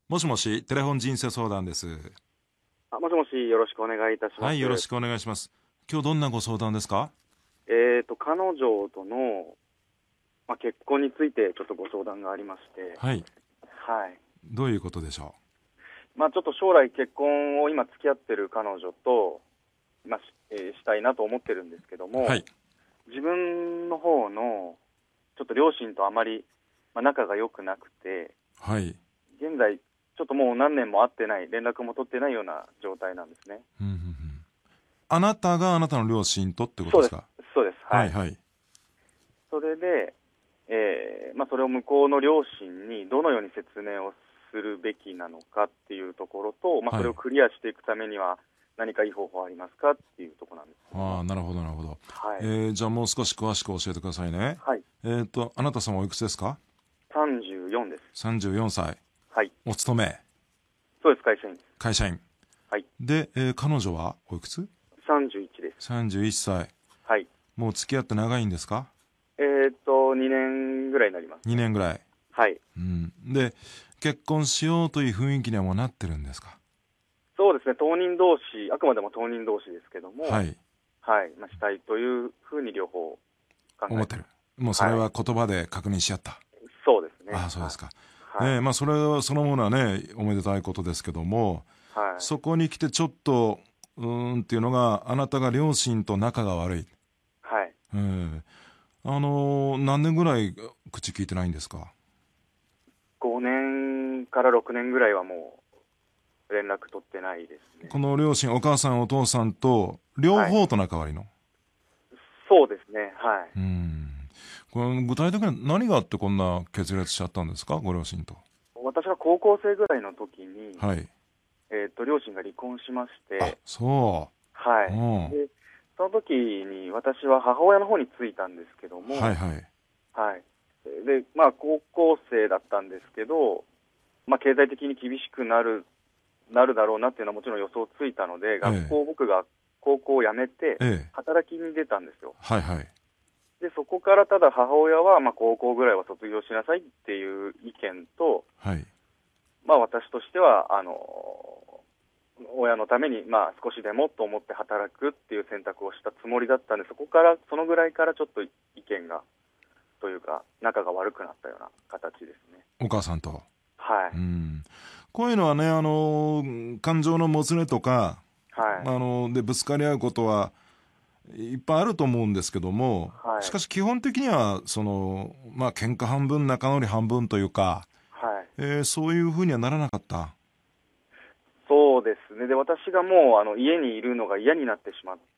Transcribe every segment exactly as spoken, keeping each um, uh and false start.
もしもし、テレフォン人生相談です。 あ、もしもし、よろしくお願いいたします。 はい、よろしくお願いします。今日どんなご相談ですか？ えーと、彼女との、まあ、結婚についてちょっとご相談がありまして、 はい。 はい。 どういうことでしょまあ、ちょっと将来結婚を今付き合ってる彼女と、まあしえーしたいなと思ってるんですけども、 う？はい。 自分の方の、ちょっと両親とあまり、まあ、仲が良くなくて、 はい。 現在、ちょっともう何年も会ってない、連絡も取ってないような状態なんですね。 うんうんうん、あなたがあなたの両親とってことそうです。 ですか？ そうです。はい。 はいはい。 それで、えーまあ、それを向こうの両親にどのように説明をするべきなのかっていうところと、まあ、 はい。 それをクリアしていくためには何かいい方法ありますかっていうところなんですけども。 ああ、なるほどなるほど。 はい。 えー、じゃあもう少し詳しく教えてくださいね。 はい。 えっと、あなた様おいくつですか？ さんじゅうよんです。 さんじゅうよんさい。 はい。 お勤め。 そうです、会社員です。 会社員。 はい。 で、えー彼女はおいくつ？ さんじゅういちです。 さんじゅういっさい。 はい。 もう付き合って長いんですか？ えーっと、にねんぐらいになります、ね。 にねんぐらい。 はい。 うん。で、結婚しようという雰囲気にはもうなってるんですか？ そうですね、当人同士、あくまでも当人同士ですけども、 はい。 はい。まあ、したいというふうに両方考えて思ってる。もうそれは言葉で確認し合った。 そうですね。 ああ、そうですか。 はい。 えーまあそれはそのものはね、おめでたいことですけども、 はい。 そこに来てちょっとうーんっていうのが、あなたが両親と仲が悪い。 はい。 えーあのー何年ぐらい口聞いてないんですか？ ごねんからろくねんぐらいはもう連絡取ってないですね。 この両親、お母さんお父さんと両はい。 方と仲悪いの？ そうですね。はうーん。これ具体的に何があってこんな決裂しちゃったんですか、ご両親と？ い。私が高校生ぐらいの時に、 はい。 えっと、両親が離婚しましあ、 て、 そはう。うい。 ん。 で、その時に私は母親の方に着いたんですけども、 はいはい。 はい。で、まあ、高校生だったんですけど、まあ、経済的に厳しくなる、なるだろうなっていうのはもちろん予想ついたので、学校、僕が高校を辞めて、 ええ。 働きに出たんですよ。 はいはい。 で、そこからただ母親は、まあ、高校ぐらいは卒業しなさいっていう意見と、 はい。 まあ、私としては、あの、親のために、まあ、少しでもと思って働くっていう選択をしたつもりだったんで、そこから、そのぐらいからちょっと意見が、というか、仲が悪くなったような形ですね。 お母さんと。 はい。 うん。こういうのはね、あの、感情のもつれとか、 はい。 あの、で、ぶつかり合うことはいっぱいあると思うんですけども、 はい。 しかし基本的には、その、まあ、喧嘩半分、仲直り半分というか、 はい。 えーそういうふうにはならなかった。 そうですね。で、私がもう、あの、家にいるのが嫌になってしまって、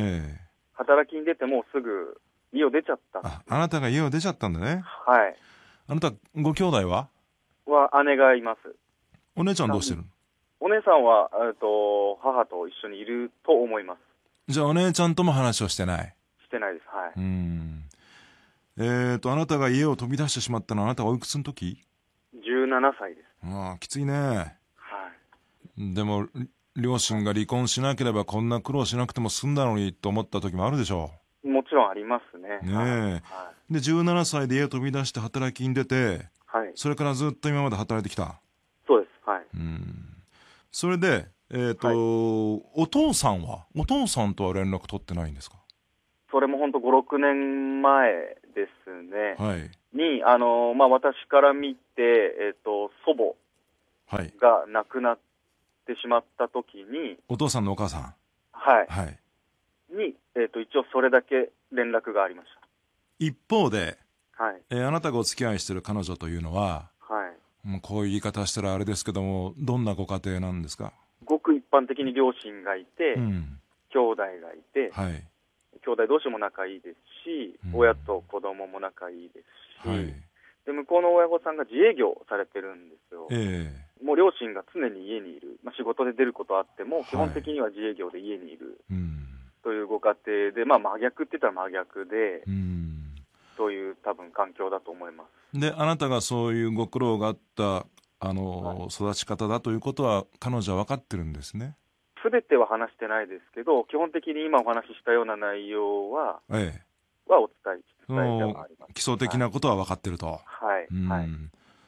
ええ。 働きに出てもうすぐ家を出ちゃったんであ、 すね。 あなたが家を出ちゃったんだね。 はい。 あなた、ご兄弟は？ は、姉がいます。 お姉ちゃんどうしてるの？ お姉さんは、えっと、母と一緒にいると思います。 じゃあお姉ちゃんとも話をしてない。 してないです。はうい。 ん。えーと、あなたが家を飛び出してしまったのはあなたはおいくつの時？ じゅうななさいです。 ああ、きついね。 はい。 でも、両親が離婚しなければこんな苦労しなくても済んだのにと思った時もあるでしょもちろんありますね。 う。ねえ。 はい。はい。 で、じゅうななさいで家を飛び出して働きに出て、 はい。 それからずっと今まで働いてきた。 そうです。はい。 うん。それで、えっと、 はい。 お父さんはお父さんとは連絡取ってないんですか？ それも本当ご、ろくねんまえですね。 はい。 に、あの、まあ、私から見て、えっと、祖母はい。 が亡くなってしまった時に、 お父さんのお母さん。 ははい。 い。に、えっと、一応それだけ連絡がありまし一方で、 た。はい。 えーあなたがお付き合いしている彼女というのは、 はい。 もうこういう言い方したらあれですけども、どんなご家庭なんですか？ ごく一般的に両親がいて、 うん。 兄弟がいて、 はい。 兄弟同士も仲いいですし、 うん親と子供も仲いいですし、 はい。 で、向こうの親御さんが自営業をされてるんですよ。 えもう両親が常に家にいる。まあ、仕事で出ることはあっても、 はい基本的には自営業で家にいるえうん。 というご家庭で、まあ真逆って言ったら真逆で、 うんという多分環境だと思います。 で、あなたがそういうご苦労があった、あはい。 の、育ち方だということは、彼女は分かってるんですね。 すべては話してないですけど、基本的に今お話ししたような内容は、 ええ。 はお伝え、 そ伝えての、 はあります。 基礎的はい。 なことは分かってると。 はい。 うはい。 ん。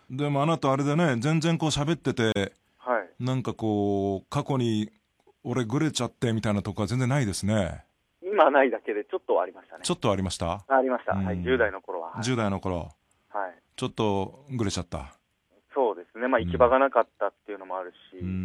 でもあなたあれでね、全然こう喋ってて、 はい。 なんかこう、過去に俺グレちゃってみたいなとこは全然ないですね。 今ないだけでちょっとありましたね。 ちょっとありました？ ありました。 うんはい。じゅう代の頃は。はい。 じゅう代の頃、 はい。 ちょっとグレちゃった。 そうですね。まあ、行き場がなかったっていうのもあるし。 うん。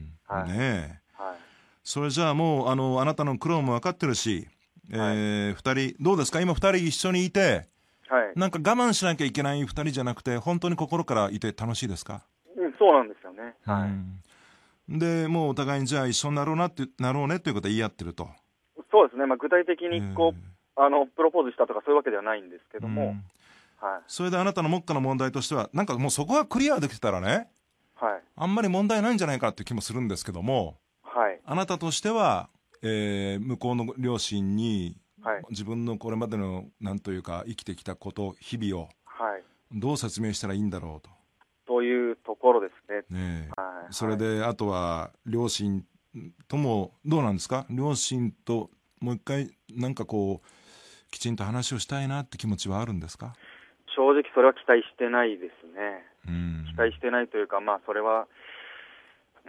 はいねえ。 はい。 それじゃあもう、あの、あなたの苦労も分かってるし、えーはい二人、どうですか？今二人一緒にいて、 はい。 なんか我慢しなきゃいけない二人じゃなくて、本当に心からいて楽しいですか？ うん、そうなんですよね。はい。 うん。で、もうお互いにじゃあ一緒になろうなって、なろうねっていうことは言い合ってると。 そうですね。まあ、具体的えにこう、あの、プロポーズしたとかそういうわけではないんですけども、 うん。 はい。 それであなたの目下の問題としては、なんかもうそこがクリアできてたらね、 はい。 あんまり問題ないんじゃないかっていう気もするんですけども、 はい。 あなたとしては、えー向こうの両親にはい。 自分のこれまでのなんというか生きてきたこと、日々をはい。 どう説明したらいいんだろうと。 というところですね。 ねえ。 はい。 それで、あとは両親ともどうなんですか？両親ともう一回なんかこうきちんと話をしたいなって気持ちはあるんですか？ 正直それは期待してないですね。 うん期待してないというか、まあ、それは、うん、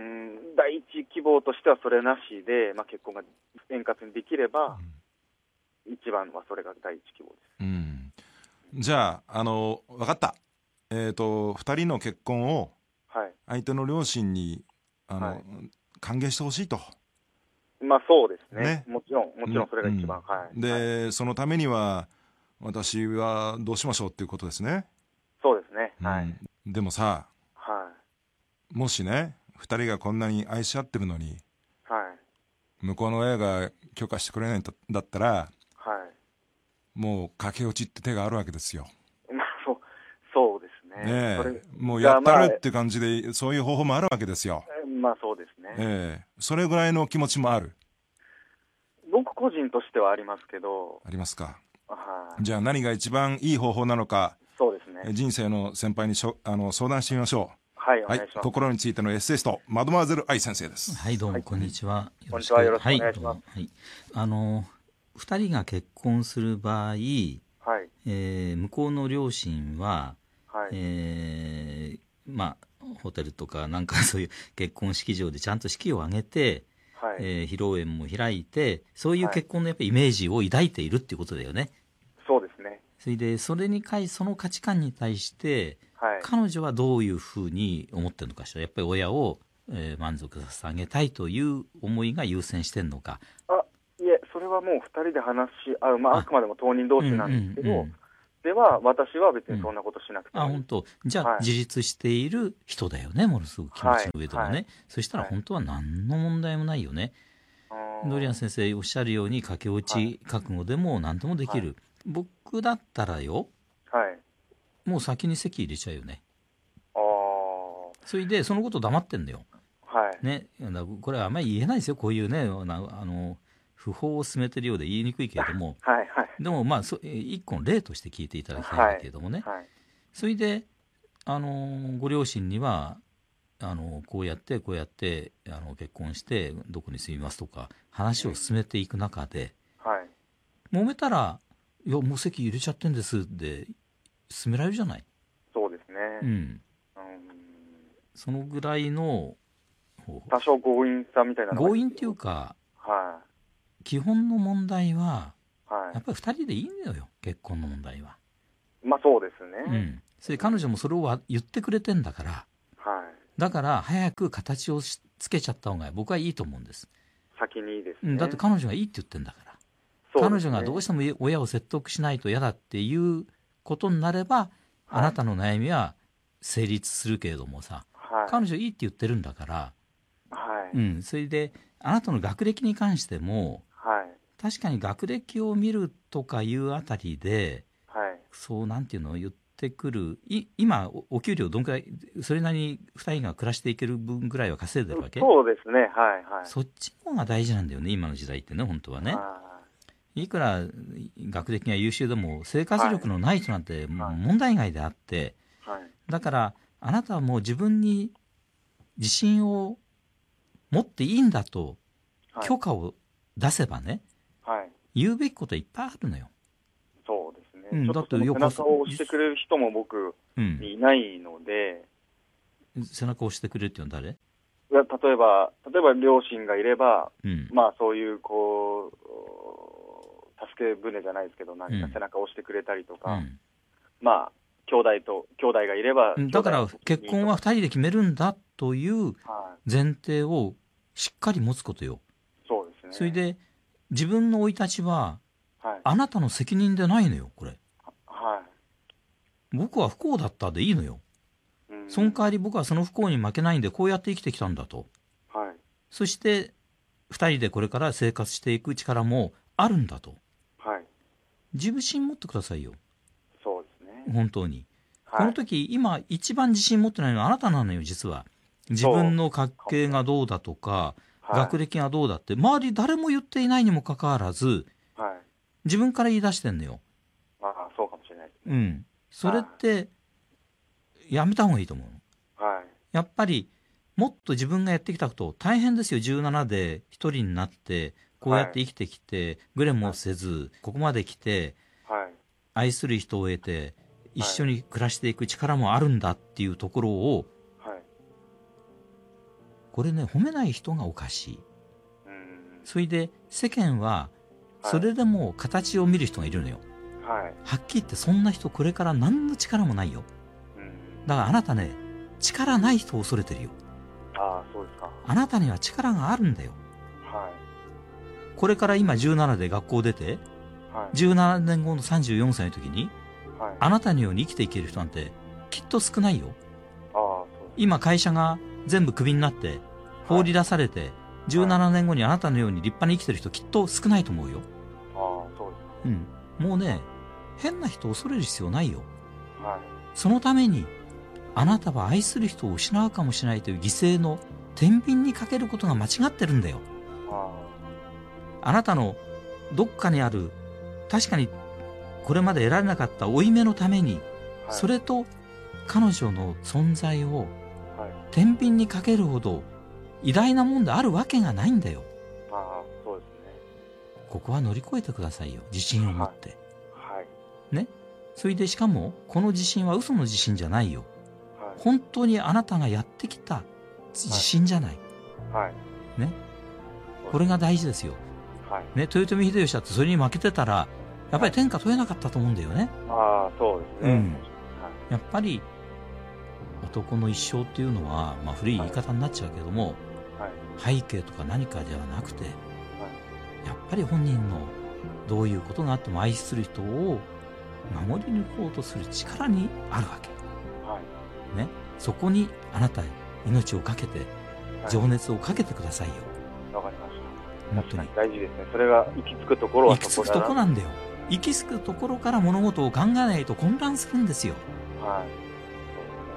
第一希望としてはそれなしで、まあ、結婚が円滑にできれば、一番はそれが第一希望です。 うんじゃあ、あの分かった。えっとふたりの結婚をはい。 相手の両親にあの、 はい歓迎してほしいと。 まあ、そうですね。 ねもちろん、もちろんそれが一番。 うんはい。 で、 はい、 そのためには私はどうしましょうっていうことですね。 そうですね。 うんはい。 でもさ、 はもしねふたりがこんなに愛し合ってるのにい。はい。 向こうの親が許可してくれないんだだったら、 はい。 もう駆け落ちって手があるわけですよ。 まあ、そう、そうですね。 ねそれえ、もうやったがまあるって感じでそういう方法もあるわけですよ。 まあ、そうですね。 ええ、それぐらいの気持ちもある。 僕個人としてはありますけど、 ありますか。 はい。 じゃあ何が一番いい方法なのか、 そうですね。 人生の先輩にしょあの相談してみましょはい、 う。はいお願いします。 心についてのエッセイストマドモアゼル愛先生です。 はいどうもはいこんにちは。 こんにちはよろしくお願いしますはいどうもはいあの二人が結婚する場合、 はい。 えー向こうの両親は、 はい。 えーまあホテルとかなんかそういう結婚式場でちゃんと式を挙げて、 はい。 えー披露宴も開いてそういうはい結婚のやっぱイメージを抱いているっていうことだよね。 そうですね。 それでそれに対その価値観に対してはい。 彼女はどういうふうに思ってるのかしら。やっぱり親を、えー満足させてあげたいという思いが優先してるのか。 あ、いえ、それはもう二人で話し合う、まあ、 ああくまでも当人同士なんですけど、 うんうんうんでは、私は別にそんなことしなくてもいい。 あ本当じゃあ、 はい自立している人だよね、ものすごく気持ちの上でもね、 はいはいそしたらはい本当は何の問題もないよね、 あードリアン先生おっしゃるように駆け落ち覚悟でも何ともできる、 はい僕だったらよはい。 もう先に籍入れちゃうよね。 ああ、 それでそのこと黙ってんだよはい。 ね。だからこれはあんまり言えないですよ、こういうね、なあの不法を進めてるようで言いにくいけれどもはい、はい。 でもまあそ一個の例として聞いていただきたいんだけれどもね、 はい。 それであのご両親にはあのこうやってこうやってあの結婚してどこに住みますとか話を進めていく中で、 はい。 揉めたら「いやもう籍入れちゃってんです」で進められるじゃない、 そうですね。 うん、 うん、 そのぐらいの方法多少強引さみたいなのが強引っていうかは基本の問題はい。はい。 やっぱりふたりでいいのよ、結婚の問題は、 まあ、そうですね。 うん、それで彼女もそれを言ってくれてんだからはい。 だから早く形をつけちゃった方が僕はいいと思うんです、 先にいいですね。 うん、だって彼女がいいって言ってんだから、 そうですね彼女がどうしても親を説得しないと嫌だっていうことになれば、 はいあなたの悩みは成立するけれどもさ、 はい。 彼女いいって言ってるんだから、 はい。 うん、それであなたの学歴に関してもはい。 確かに学歴を見るとかいうあたりではい。 そうなんていうのを言ってくるい今おお給料どんくらいそれなりにふたりが暮らしていける分ぐらいは稼いでるわけ、 そうですね。はい。はい。 そっちの方が大事なんだよね今の時代ってね本当はね。 はいくら学歴が優秀でも生活力のない人なんて問題外であって、 い。はい。 だからあなたはもう自分に自信を持っていいんだとはい。 許可を出せばね、 はい。 言うべきこといっぱいあるのよ。 そうですね。 うん、 ちょっとその背中を押してくれる人も僕にいないので、 うん、背中を押してくれるっていうのは誰？ いや、例えば、例えば両親がいれば、 うん、 まあそういうこう、助け舟じゃないですけど、なんか背中を押してくれたりとか、うん、まあ、兄弟と、兄弟がいれば、 だから結婚はふたりで決めるんだという前提をしっかり持つことよ。 そうですね。 それで、自分の生い立ちは、はい、あなたの責任でないのよ、これ。 はい。 僕は不幸だったでいいのよ。その代わり僕はその不幸に負けないんでこうやって生きてきたんだと、 はい、 そしてふたりでこれから生活していく力もあるんだと、 はい、 自信持ってくださいよ。 そうですね、 本当に、 はい、 この時今一番自信持ってないのはあなたなのよ。実は自分の家系がどうだとか、はい、学歴がどうだって周り誰も言っていないにもかかわらず、 はい、 自分から言い出してんのよ。 ああ、そうかもしれないですね。 うん、それって、はい、やめた方がいいと思う、 はい、 やっぱりもっと自分がやってきたこと大変ですよ。じゅうななで一人になってこうやって生きてきて、はい、グレもせず、はい、ここまで来て、はい、愛する人を得て一緒に暮らしていく力もあるんだっていうところを、はい、これね褒めない人がおかしい。うん、それで世間はそれでも形を見る人がいるのよ、はい、はっきり言ってそんな人これから何の力もないよ。だからあなたね、力ない人を恐れてるよ。 ああ、そうですか。 あなたには力があるんだよ。 はい。 これから今じゅうななで学校出て、はい、じゅうななねんごのさんじゅうよんさいの時に、はい、あなたのように生きていける人なんてきっと少ないよ。 ああ、そうです。今会社が全部クビになって放り出されて、はい、じゅうななねんごにあなたのように立派に生きてる人きっと少ないと思うよ。 ああ、そうですか。 うん。もうね、変な人を恐れる必要ないよ。 はい。 そのためにあなたは愛する人を失うかもしれないという犠牲の天秤にかけることが間違ってるんだよ。 ああなたのどっかにある確かにこれまで得られなかった負い目のために、はい、それと彼女の存在を天秤にかけるほど偉大なもんであるわけがないんだよ。 ああ、そうですね。 ここは乗り越えてくださいよ、自信を持って、 はいはい、 ね。それでしかもこの自信は嘘の自信じゃないよ。本当にあなたがやってきた自信じゃない、 はいはい、 ね、これが大事ですよ、はいね、豊臣秀吉だってそれに負けてたらやっぱり天下取れなかったと思うんだよね、 はい、ああ、そうですね、うん、 やっぱり男の一生っていうのは、まあ、古い言い方になっちゃうけども、はい、背景とか何かではなくて、はい、やっぱり本人のどういうことがあっても愛する人を守り抜こうとする力にあるわけね、そこにあなた命をかけて、はい、情熱をかけてくださいよ。 わかりました。本当に大事ですね。それが行き着くところはそこだな。行き着くとこなんだよ。行き着くところから物事を考えないと混乱するんですよ。 はい。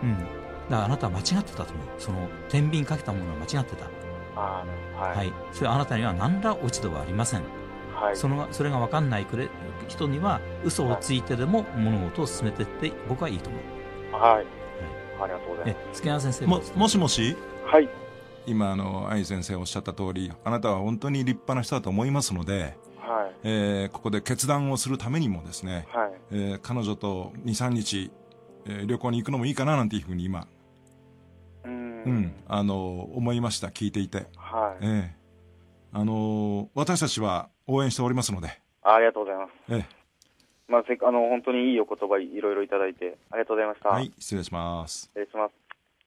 うん。だからあなたは間違ってたと思う。その天秤かけたものは間違ってた。 ああ、はい。 はい。それあなたには何ら落ち度はありません。はい。そのそれが分かんないくれ人には嘘をついてでも物事を進めていって僕はいいと思う。 はい。ありがとうございます。 助山先生も、もしもし、 はい、 今あの愛先生おっしゃった通り、あなたは本当に立派な人だと思いますので、 はい、 えー、ここで決断をするためにもですね、 はい、 えー、彼女と にさんにち、えー、旅行に行くのもいいかななんていうふうに今うん、 うん、あの思いました。聞いていて、 はい、 えー、あの私たちは応援しておりますので。 ありがとうございます。 えーまあ、せあの本当にいいお言葉いろいろいただいてありがとうございました。 はい、失礼します。 失礼します。